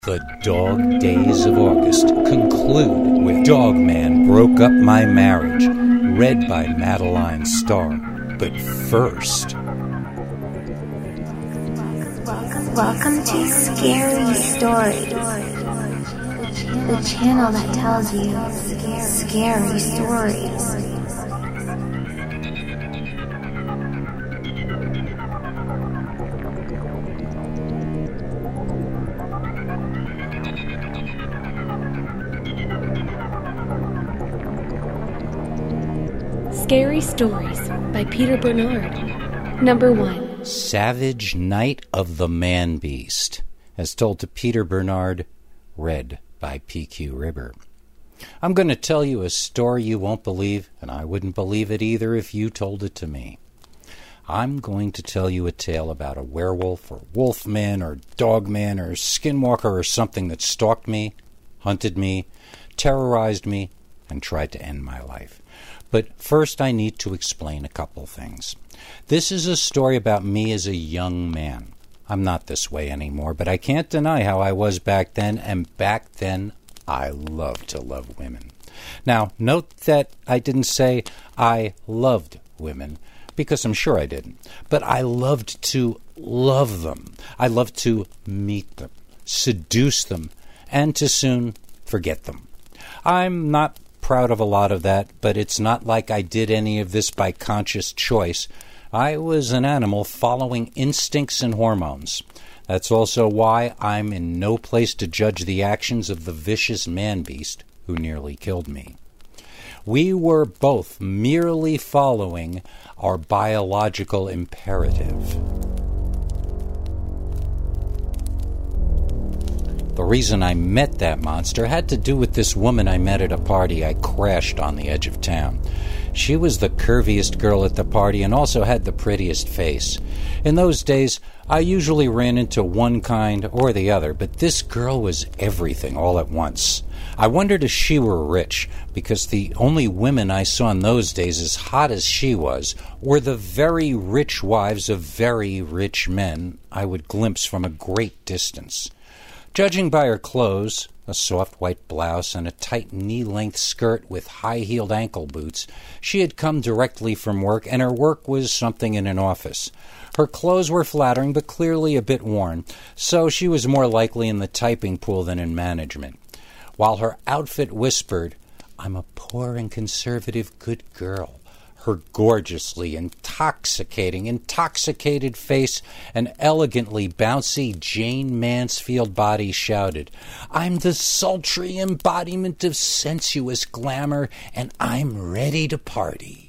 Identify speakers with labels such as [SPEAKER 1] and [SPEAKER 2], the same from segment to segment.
[SPEAKER 1] The dog days of August conclude with Dogman Broke Up My Marriage, read by Madeline Starr. But first...
[SPEAKER 2] Welcome to Scary Stories, the channel that tells you scary stories.
[SPEAKER 3] Scary Stories by Peter Bernard. Number 1.
[SPEAKER 1] Savage Night of the Man-Beast, as told to Peter Bernard, read by P.Q. Ribber. I'm going to tell you a story you won't believe, and I wouldn't believe it either if you told it to me. I'm going to tell you a tale about a werewolf or wolfman or dogman or skinwalker or something that stalked me, hunted me, terrorized me, and tried to end my life. But first I need to explain a couple things. This is a story about me as a young man. I'm not this way anymore, but I can't deny how I was back then, and back then I loved to love women. Now, note that I didn't say I loved women, because I'm sure I didn't. But I loved to love them. I loved to meet them, seduce them, and to soon forget them. I'm not proud of a lot of that, but it's not like I did any of this by conscious choice. I was an animal following instincts and hormones. That's also why I'm in no place to judge the actions of the vicious man-beast who nearly killed me. We were both merely following our biological imperative. The reason I met that monster had to do with this woman I met at a party I crashed on the edge of town. She was the curviest girl at the party and also had the prettiest face. In those days, I usually ran into one kind or the other, but this girl was everything all at once. I wondered if she were rich, because the only women I saw in those days as hot as she was were the very rich wives of very rich men I would glimpse from a great distance. Judging by her clothes, a soft white blouse and a tight knee-length skirt with high-heeled ankle boots, she had come directly from work, and her work was something in an office. Her clothes were flattering but clearly a bit worn, so she was more likely in the typing pool than in management. While her outfit whispered, "I'm a poor and conservative good girl," her gorgeously intoxicated face and elegantly bouncy Jane Mansfield body shouted, "I'm the sultry embodiment of sensuous glamour, and I'm ready to party."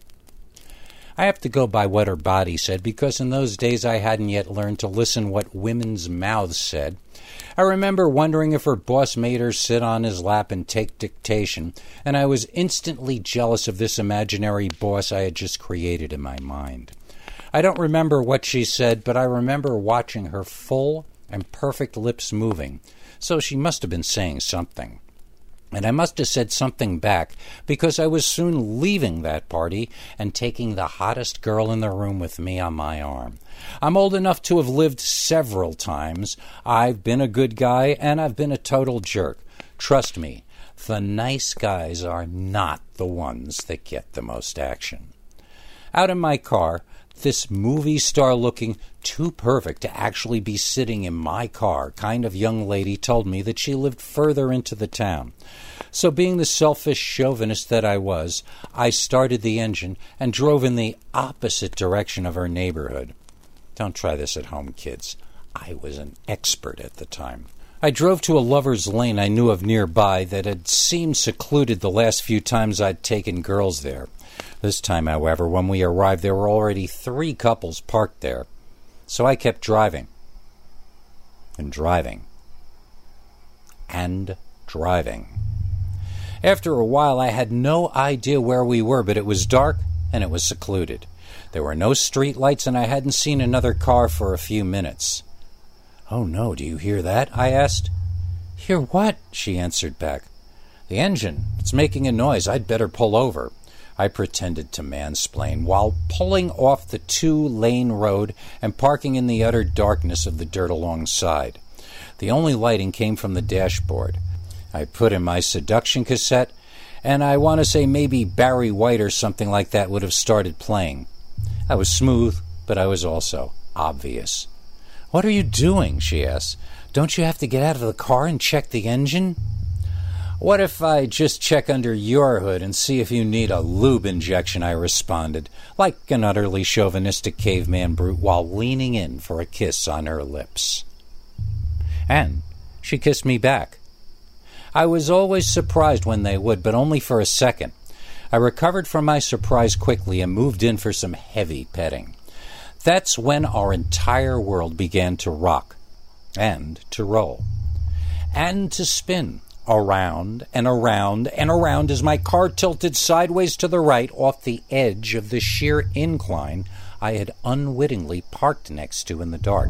[SPEAKER 1] I have to go by what her body said, because in those days I hadn't yet learned to listen what women's mouths said. I remember wondering if her boss made her sit on his lap and take dictation, and I was instantly jealous of this imaginary boss I had just created in my mind. I don't remember what she said, but I remember watching her full and perfect lips moving, so she must have been saying something. And I must have said something back, because I was soon leaving that party and taking the hottest girl in the room with me on my arm. I'm old enough to have lived several times. I've been a good guy, and I've been a total jerk. Trust me, the nice guys are not the ones that get the most action. Out in my car, this movie star-looking, too perfect to actually be sitting in my car kind of young lady told me that she lived further into the town. So being the selfish chauvinist that I was, I started the engine and drove in the opposite direction of her neighborhood. Don't try this at home, kids. I was an expert at the time. I drove to a lover's lane I knew of nearby that had seemed secluded the last few times I'd taken girls there. This time, however, when we arrived, there were already 3 couples parked there. So I kept driving. And driving. And driving. After a while, I had no idea where we were, but it was dark and it was secluded. There were no street lights, and I hadn't seen another car for a few minutes. "Oh no, do you hear that?" I asked. "Hear what?" she answered back. "The engine. It's making a noise. I'd better pull over." I pretended to mansplain while pulling off the 2-lane road and parking in the utter darkness of the dirt alongside. The only lighting came from the dashboard. I put in my seduction cassette, and I want to say maybe Barry White or something like that would have started playing. I was smooth, but I was also obvious. "What are you doing?" she asked. "Don't you have to get out of the car and check the engine?" "What if I just check under your hood and see if you need a lube injection?" I responded, like an utterly chauvinistic caveman brute, while leaning in for a kiss on her lips. And she kissed me back. I was always surprised when they would, but only for a second. I recovered from my surprise quickly and moved in for some heavy petting. That's when our entire world began to rock, and to roll, and to spin. Around and around and around as my car tilted sideways to the right off the edge of the sheer incline I had unwittingly parked next to in the dark.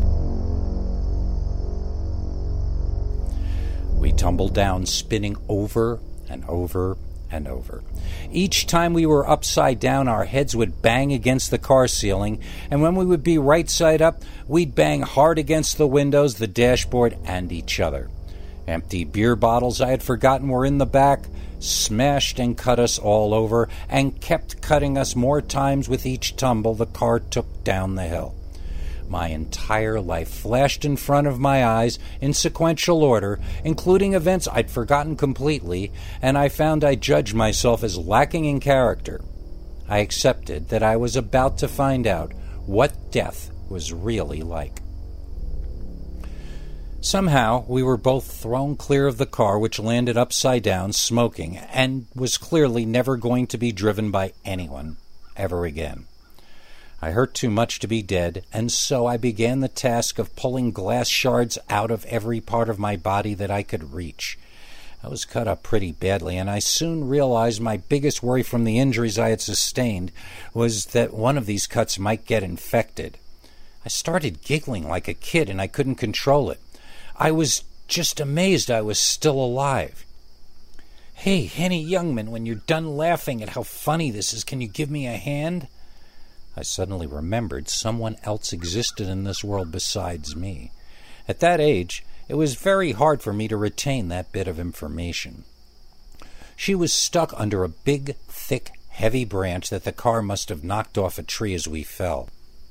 [SPEAKER 1] We tumbled down, spinning over and over and over. Each time we were upside down, our heads would bang against the car ceiling, and when we would be right side up, we'd bang hard against the windows, the dashboard, and each other. Empty beer bottles I had forgotten were in the back, smashed and cut us all over, and kept cutting us more times with each tumble the car took down the hill. My entire life flashed in front of my eyes in sequential order, including events I'd forgotten completely, and I found I judged myself as lacking in character. I accepted that I was about to find out what death was really like. Somehow, we were both thrown clear of the car, which landed upside down, smoking, and was clearly never going to be driven by anyone ever again. I hurt too much to be dead, and so I began the task of pulling glass shards out of every part of my body that I could reach. I was cut up pretty badly, and I soon realized my biggest worry from the injuries I had sustained was that one of these cuts might get infected. I started giggling like a kid, and I couldn't control it. I was just amazed I was still alive. "Hey, Henny Youngman, when you're done laughing at how funny this is, can you give me a hand?" I suddenly remembered someone else existed in this world besides me. At that age, it was very hard for me to retain that bit of information. She was stuck under a big, thick, heavy branch that the car must have knocked off a tree as we fell.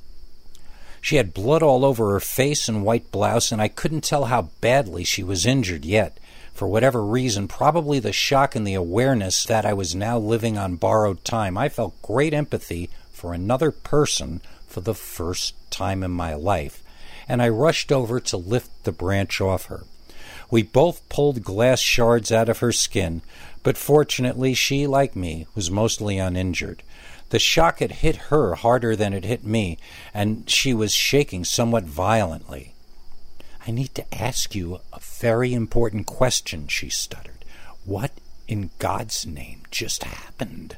[SPEAKER 1] She had blood all over her face and white blouse, and I couldn't tell how badly she was injured yet. For whatever reason, probably the shock and the awareness that I was now living on borrowed time, I felt great empathy for another person for the first time in my life, and I rushed over to lift the branch off her. We both pulled glass shards out of her skin, but fortunately she, like me, was mostly uninjured. The shock had hit her harder than it hit me, and she was shaking somewhat violently. "I need to ask you a very important question," she stuttered. "What in God's name just happened?"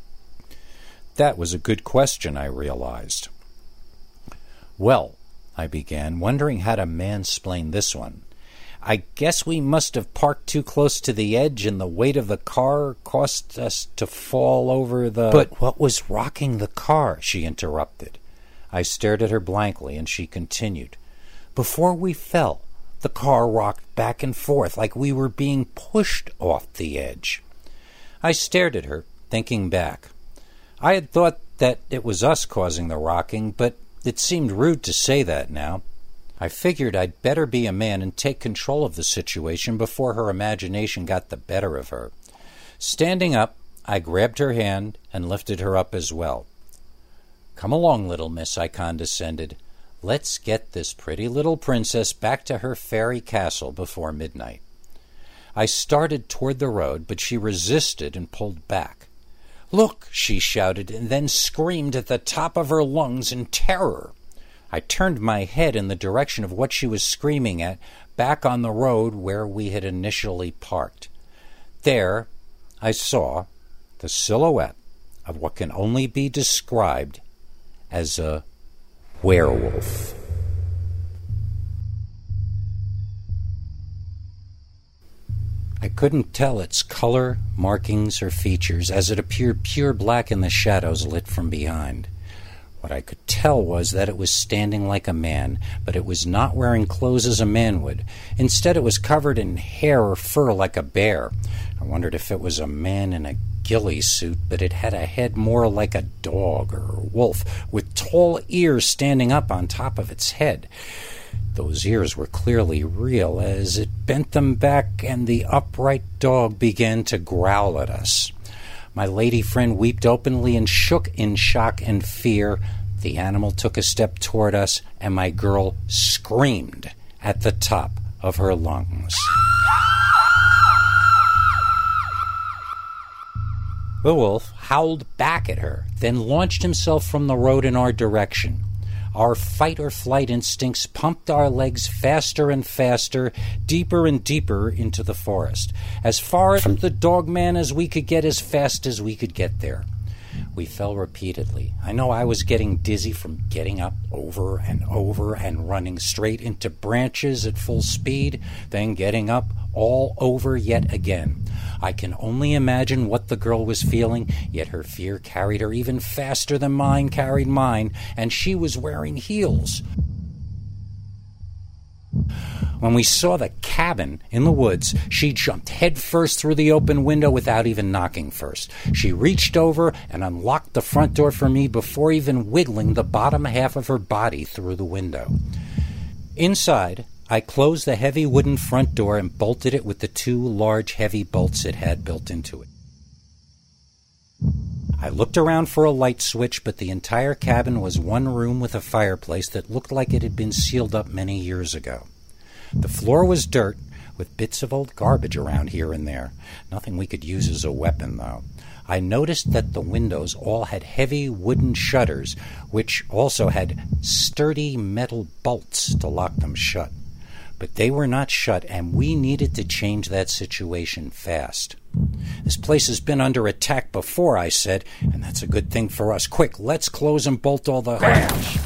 [SPEAKER 1] That was a good question, I realized. "Well," I began, wondering how to mansplain this one. "I guess we must have parked too close to the edge, and the weight of the car caused us to fall over the—" "But what was rocking the car?" she interrupted. I stared at her blankly, and she continued. "Before we fell, the car rocked back and forth like we were being pushed off the edge." I stared at her, thinking back. I had thought that it was us causing the rocking, but it seemed rude to say that now. I figured I'd better be a man and take control of the situation before her imagination got the better of her. Standing up, I grabbed her hand and lifted her up as well. "Come along, little miss," I condescended. "Let's get this pretty little princess back to her fairy castle before midnight." I started toward the road, but she resisted and pulled back. "Look!" she shouted, and then screamed at the top of her lungs in terror. I turned my head in the direction of what she was screaming at, back on the road where we had initially parked. There, I saw the silhouette of what can only be described as a werewolf. I couldn't tell its color, markings, or features, as it appeared pure black in the shadows lit from behind. What I could tell was that it was standing like a man, but it was not wearing clothes as a man would. Instead, it was covered in hair or fur like a bear. I wondered if it was a man in a ghillie suit, but it had a head more like a dog or a wolf, with tall ears standing up on top of its head. Those ears were clearly real, as it bent them back and the upright dog began to growl at us. My lady friend wept openly and shook in shock and fear. The animal took a step toward us, and my girl screamed at the top of her lungs. The wolf howled back at her, then launched himself from the road in our direction. Our fight-or-flight instincts pumped our legs faster and faster, deeper and deeper into the forest, as far from the dogman as we could get, as fast as we could get there. We fell repeatedly. I know I was getting dizzy from getting up over and running straight into branches at full speed, then getting up all over yet again. I can only imagine what the girl was feeling, yet her fear carried her even faster than mine carried mine, and she was wearing heels. When we saw the cabin in the woods, she jumped headfirst through the open window without even knocking first. She reached over and unlocked the front door for me before even wiggling the bottom half of her body through the window. Inside, I closed the heavy wooden front door and bolted it with the 2 large heavy bolts it had built into it. I looked around for a light switch, but the entire cabin was one room with a fireplace that looked like it had been sealed up many years ago. The floor was dirt, with bits of old garbage around here and there. Nothing we could use as a weapon, though. I noticed that the windows all had heavy wooden shutters, which also had sturdy metal bolts to lock them shut. But they were not shut, and we needed to change that situation fast. "This place has been under attack before," I said, "and that's a good thing for us. Quick, let's close and bolt all the crash."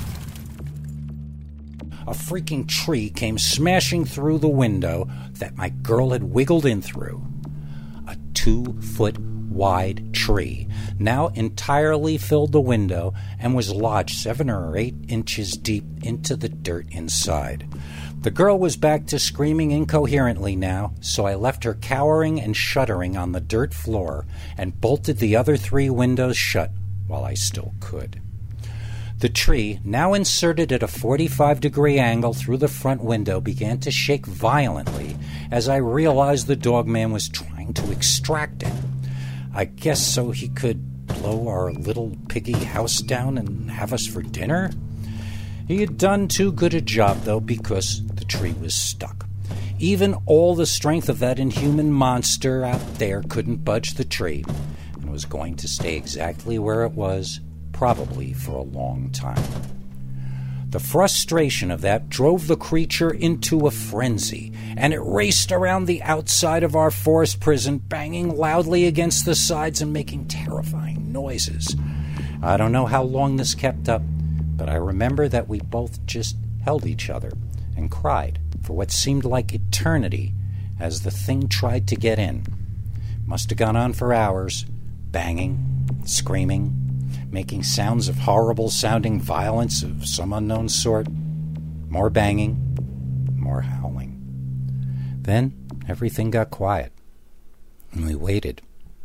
[SPEAKER 1] A freaking tree came smashing through the window that my girl had wiggled in through. A 2-foot-wide tree now entirely filled the window and was lodged 7 or 8 inches deep into the dirt inside. The girl was back to screaming incoherently now, so I left her cowering and shuddering on the dirt floor and bolted the other 3 windows shut while I still could. The tree, now inserted at a 45-degree angle through the front window, began to shake violently as I realized the dogman was trying to extract it. I guess so he could blow our little piggy house down and have us for dinner? He had done too good a job, though, because the tree was stuck. Even all the strength of that inhuman monster out there couldn't budge the tree, and was going to stay exactly where it was, probably for a long time. The frustration of that drove the creature into a frenzy, and it raced around the outside of our forest prison, banging loudly against the sides and making terrifying noises. I don't know how long this kept up, but I remember that we both just held each other and cried for what seemed like eternity as the thing tried to get in. Must have gone on for hours, banging, screaming, making sounds of horrible-sounding violence of some unknown sort. More banging, more howling. Then everything got quiet, and we waited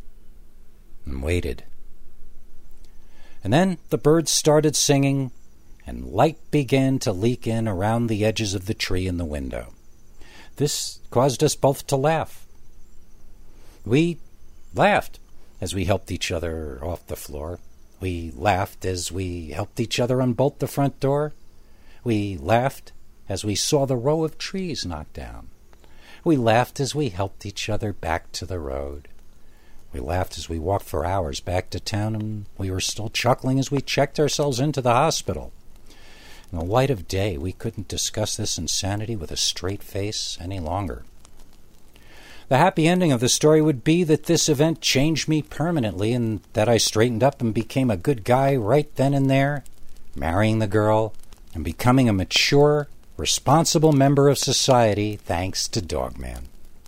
[SPEAKER 1] and waited. And then the birds started singing, and light began to leak in around the edges of the tree in the window. This caused us both to laugh. We laughed as we helped each other off the floor. We laughed as we helped each other unbolt the front door. We laughed as we saw the row of trees knocked down. We laughed as we helped each other back to the road. We laughed as we walked for hours back to town, and we were still chuckling as we checked ourselves into the hospital. In the light of day, we couldn't discuss this insanity with a straight face any longer. The happy ending of the story would be that this event changed me permanently and that I straightened up and became a good guy right then and there, marrying the girl and becoming a mature, responsible member of society thanks to Dogman.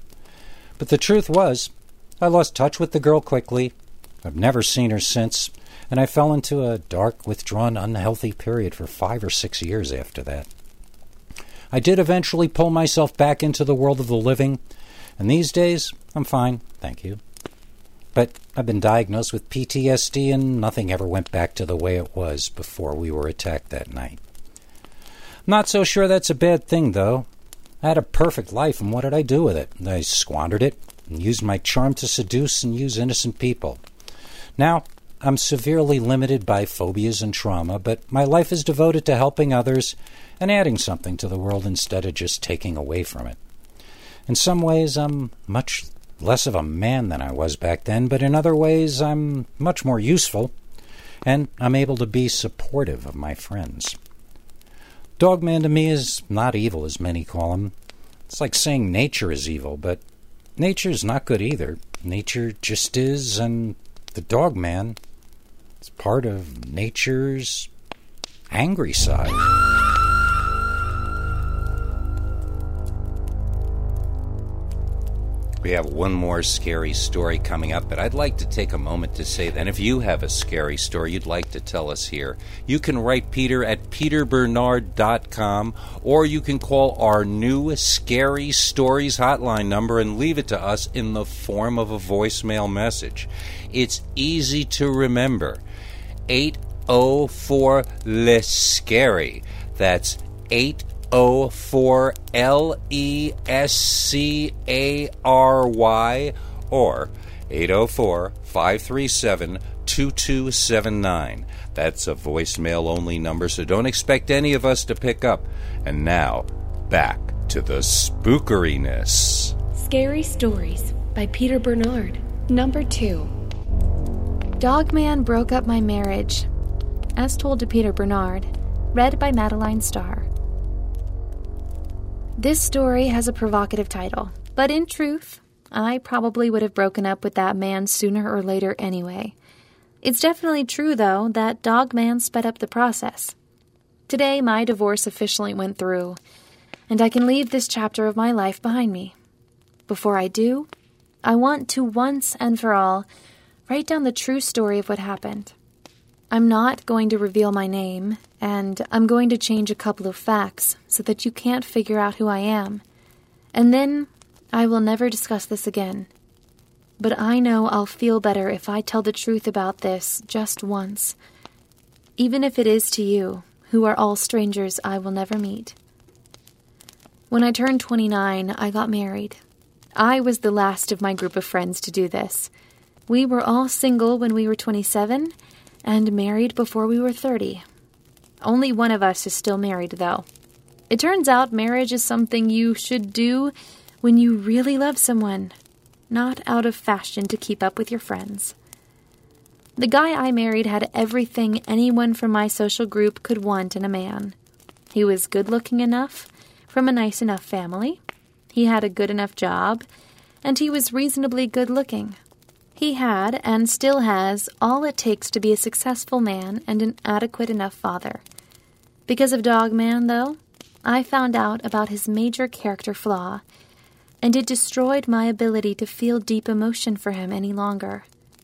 [SPEAKER 1] But the truth was, I lost touch with the girl quickly. I've never seen her since. and I fell into a dark, withdrawn, unhealthy period for 5 or 6 years after that. I did eventually pull myself back into the world of the living, and these days, I'm fine, thank you. But I've been diagnosed with PTSD, and nothing ever went back to the way it was before we were attacked that night. I'm not so sure that's a bad thing, though. I had a perfect life, and what did I do with it? I squandered it, and used my charm to seduce and use innocent people. Now, I'm severely limited by phobias and trauma, but my life is devoted to helping others and adding something to the world instead of just taking away from it. In some ways, I'm much less of a man than I was back then, but in other ways, I'm much more useful, and I'm able to be supportive of my friends. Dogman to me is not evil, as many call him. It's like saying nature is evil, but nature's not good either. Nature just is, and the Dogman is part of nature's angry side. We have one more scary story coming up, but I'd like to take a moment to say that if you have a scary story you'd like to tell us here, you can write Peter at peterbernard.com, or you can call our new Scary Stories hotline number and leave it to us in the form of a voicemail message. It's easy to remember. 804-LESCARY. That's 804-LESCARY or 804-537-2279. That's a voicemail-only number, so don't expect any of us to pick up. And now, back to the spookeriness.
[SPEAKER 3] Scary Stories by Peter Bernard. Number 2.
[SPEAKER 2] Dogman broke up my marriage, as told to Peter Bernard, read by Madeline Starr. This story has a provocative title, but in truth, I probably would have broken up with that man sooner or later anyway. It's definitely true, though, that Dogman sped up the process. Today, my divorce officially went through, and I can leave this chapter of my life behind me. Before I do, I want to once and for all write down the true story of what happened. I'm not going to reveal my name, and I'm going to change a couple of facts so that you can't figure out who I am. And then I will never discuss this again. But I know I'll feel better if I tell the truth about this just once, even if it is to you, who are all strangers I will never meet. When I turned 29, I got married. I was the last of my group of friends to do this. We were all single when we were 27, and married before we were 30. Only one of us is still married, though. It turns out marriage is something you should do when you really love someone, not out of fashion to keep up with your friends. The guy I married had everything anyone from my social group could want in a man. He was good-looking enough, from a nice enough family, he had a good enough job, and he was reasonably good-looking. He had, and still has, all it takes to be a successful man and an adequate enough father. Because of Dogman, though, I found out about his major character flaw, and it destroyed my ability to feel deep emotion for him any longer.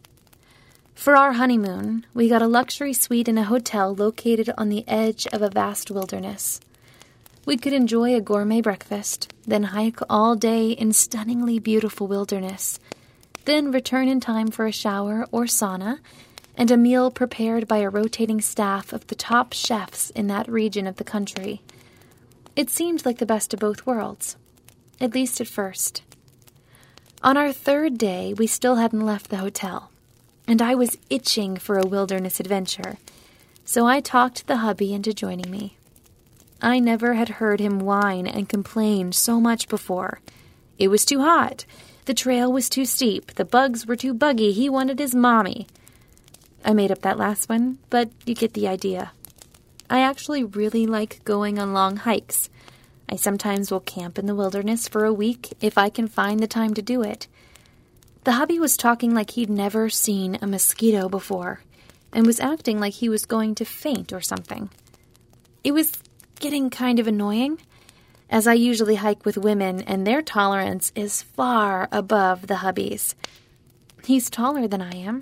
[SPEAKER 2] For our honeymoon, we got a luxury suite in a hotel located on the edge of a vast wilderness. We could enjoy a gourmet breakfast, then hike all day in stunningly beautiful wilderness, then return in time for a shower or sauna, and a meal prepared by a rotating staff of the top chefs in that region of the country. It seemed like the best of both worlds, at least at first. On our third day, we still hadn't left the hotel, and I was itching for a wilderness adventure, so I talked the hubby into joining me. I never had heard him whine and complain so much before. It was too hot. The trail was too steep, the bugs were too buggy, he wanted his mommy. I made up that last one, but you get the idea. I actually really like going on long hikes. I sometimes will camp in the wilderness for a week if I can find the time to do it. The hubby was talking like he'd never seen a mosquito before, and was acting like he was going to faint or something. It was getting kind of annoying, as I usually hike with women, and their tolerance is far above the hubby's. He's taller than I am,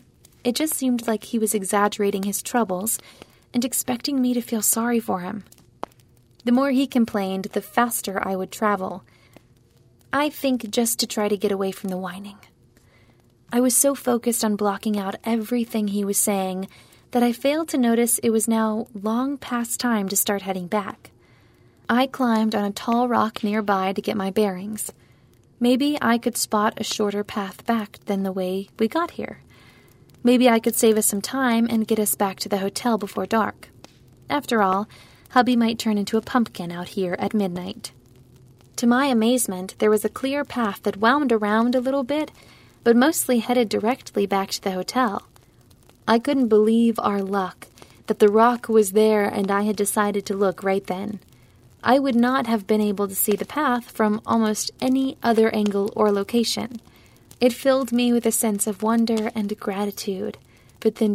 [SPEAKER 2] It just seemed like he was exaggerating his troubles and expecting me to feel sorry for him. The more he complained, the faster I would travel. I think just to try to get away from the whining. I was so focused on blocking out everything he was saying that I failed to notice it was now long past time to start heading back. I climbed on a tall rock nearby to get my bearings. Maybe I could spot a shorter path back than the way we got here. Maybe I could save us some time and get us back to the hotel before dark. After all, hubby might turn into a pumpkin out here at midnight. To my amazement, there was a clear path that wound around a little bit, but mostly headed directly back to the hotel. I couldn't believe our luck, that the rock was there and I had decided to look right then. I would not have been able to see the path from almost any other angle or location. It filled me with a sense of wonder and gratitude. But then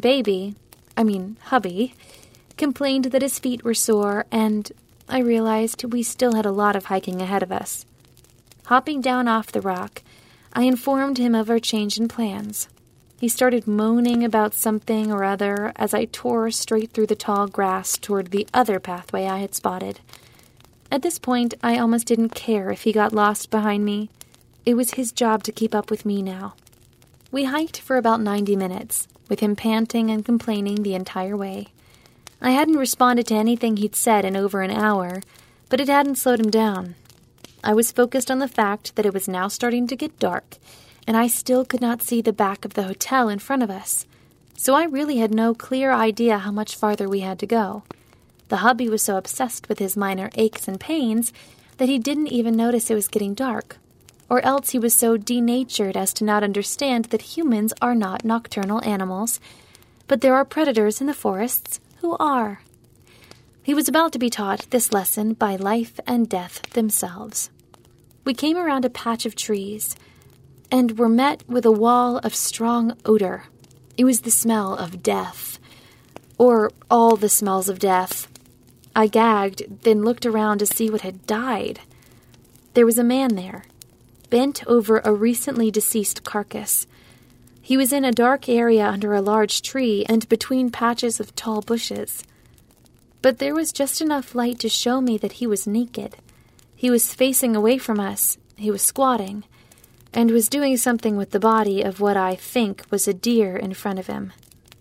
[SPEAKER 2] hubby, complained that his feet were sore, and I realized we still had a lot of hiking ahead of us. Hopping down off the rock, I informed him of our change in plans. He started moaning about something or other as I tore straight through the tall grass toward the other pathway I had spotted. At this point, I almost didn't care if he got lost behind me. It was his job to keep up with me now. We hiked for about 90 minutes, with him panting and complaining the entire way. I hadn't responded to anything he'd said in over an hour, but it hadn't slowed him down. I was focused on the fact that it was now starting to get dark, and I still could not see the back of the hotel in front of us, so I really had no clear idea how much farther we had to go. The hubby was so obsessed with his minor aches and pains that he didn't even notice it was getting dark, or else he was so denatured as to not understand that humans are not nocturnal animals, but there are predators in the forests who are. He was about to be taught this lesson by life and death themselves. We came around a patch of trees, and were met with a wall of strong odor. It was the smell of death, or all the smells of death. I gagged, then looked around to see what had died. There was a man there, bent over a recently deceased carcass. He was in a dark area under a large tree and between patches of tall bushes. But there was just enough light to show me that he was naked. He was facing away from us, he was squatting, and was doing something with the body of what I think was a deer in front of him.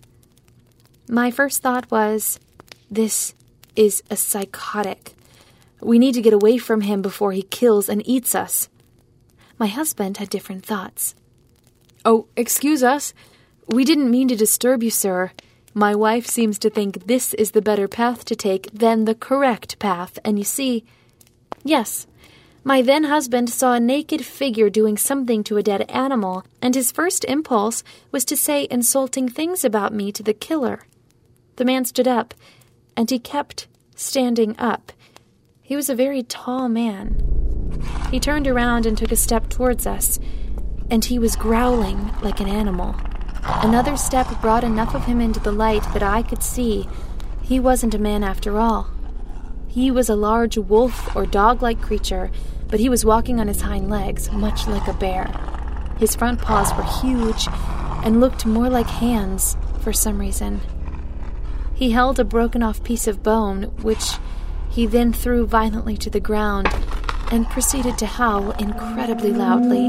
[SPEAKER 2] My first thought was, this is a psychotic. We need to get away from him before he kills and eats us. My husband had different thoughts. Oh, excuse us. We didn't mean to disturb you, sir. My wife seems to think this is the better path to take than the correct path, and you see... Yes, my then-husband saw a naked figure doing something to a dead animal, and his first impulse was to say insulting things about me to the killer. The man stood up, and he kept standing up. He was a very tall man. He turned around and took a step towards us, and he was growling like an animal. Another step brought enough of him into the light that I could see he wasn't a man after all. He was a large wolf or dog-like creature, but he was walking on his hind legs, much like a bear. His front paws were huge and looked more like hands for some reason. He held a broken-off piece of bone, which he then threw violently to the ground and proceeded to howl incredibly loudly.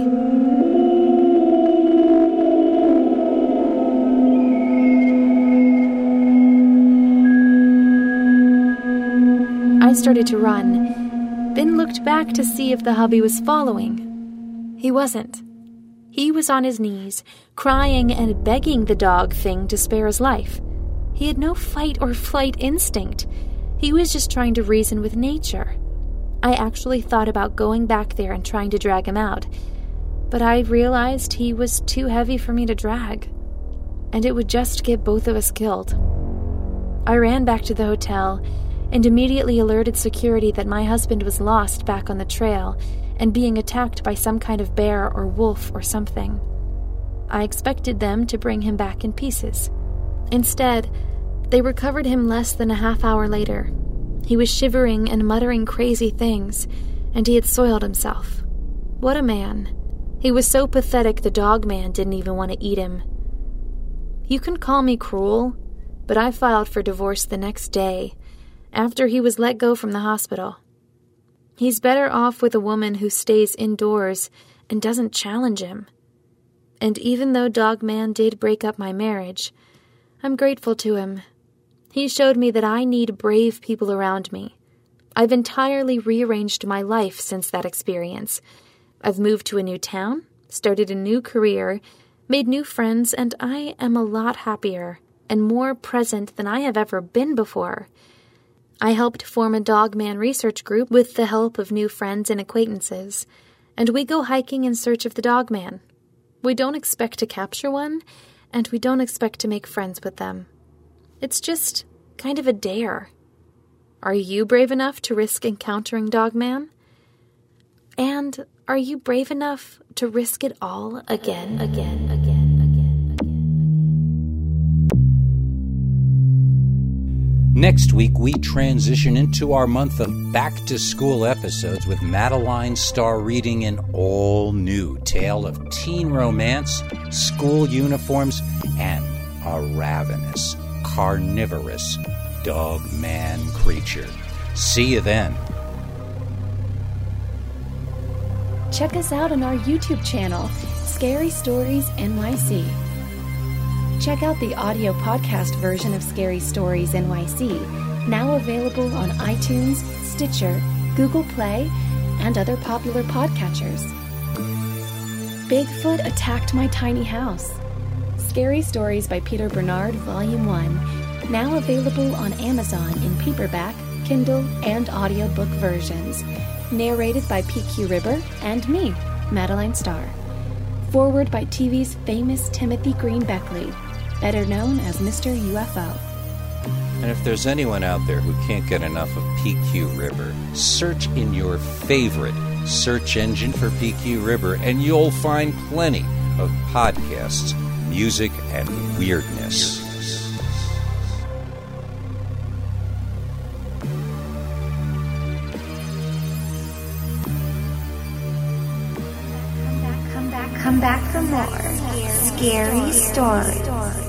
[SPEAKER 2] I started to run, then looked back to see if the hubby was following. He wasn't. He was on his knees, crying and begging the dog thing to spare his life. He had no fight or flight instinct. He was just trying to reason with nature. I actually thought about going back there and trying to drag him out, but I realized he was too heavy for me to drag, and it would just get both of us killed. I ran back to the hotel and immediately alerted security that my husband was lost back on the trail and being attacked by some kind of bear or wolf or something. I expected them to bring him back in pieces. Instead, they recovered him less than a half hour later. He was shivering and muttering crazy things, and he had soiled himself. What a man. He was so pathetic the dog man didn't even want to eat him. You can call me cruel, but I filed for divorce the next day, after he was let go from the hospital. He's better off with a woman who stays indoors and doesn't challenge him. And even though Dogman did break up my marriage, I'm grateful to him. He showed me that I need brave people around me. I've entirely rearranged my life since that experience. I've moved to a new town, started a new career, made new friends, and I am a lot happier and more present than I have ever been before. I helped form a Dogman research group with the help of new friends and acquaintances, and we go hiking in search of the Dogman. We don't expect to capture one, and we don't expect to make friends with them. It's just kind of a dare. Are you brave enough to risk encountering Dogman? And are you brave enough to risk it all again?
[SPEAKER 1] Next week, we transition into our month of back-to-school episodes with Madeline Starr reading an all-new tale of teen romance, school uniforms, and a ravenous, carnivorous Dogman creature. See you then.
[SPEAKER 3] Check us out on our YouTube channel, Scary Stories NYC. Check out the audio podcast version of Scary Stories NYC, now available on iTunes, Stitcher, Google Play, and other popular podcatchers. Bigfoot Attacked My Tiny House. Scary Stories by Peter Bernard, Volume 1, now available on Amazon in paperback, Kindle, and audiobook versions. Narrated by PQ Ribber and me, Madeline Starr. Forward by TV's famous Timothy Green Beckley, better known as Mr. UFO.
[SPEAKER 1] And if there's anyone out there who can't get enough of PQ Ribber, search in your favorite search engine for PQ Ribber, and you'll find plenty of podcasts, music, and weirdness.
[SPEAKER 4] Come back for more Scary Stories.